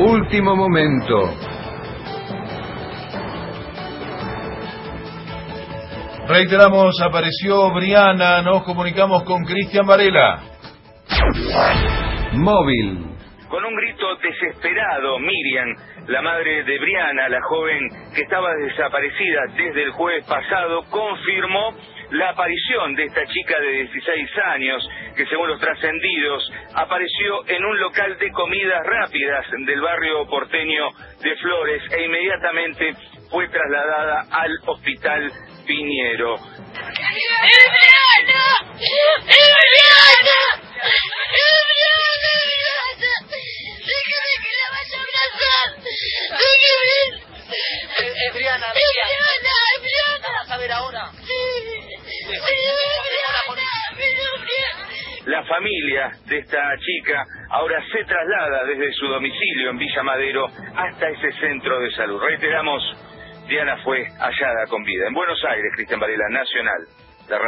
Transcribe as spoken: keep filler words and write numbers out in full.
Último momento. Reiteramos, apareció Briana, nos comunicamos con Cristian Varela. Móvil. Con un grito desesperado, Miriam, la madre de Briana, la joven que estaba desaparecida desde el jueves pasado, confirmó la aparición de esta chica de dieciséis años, que según los trascendidos, apareció en un local de comidas rápidas del barrio porteño de Flores e inmediatamente fue trasladada al hospital Piñero. ¡Emiliana! ¡Emiliana! ¡Emiliana! ¡Déjame que la vaya a abrazar! ¡Déjame! Emiliana, ¡Emiliana! ¡Emiliana! ¿Vas a ver ahora? La familia de esta chica ahora se traslada desde su domicilio en Villa Madero hasta ese centro de salud. Reiteramos, Diana fue hallada con vida. En Buenos Aires, Cristian Varela, Nacional.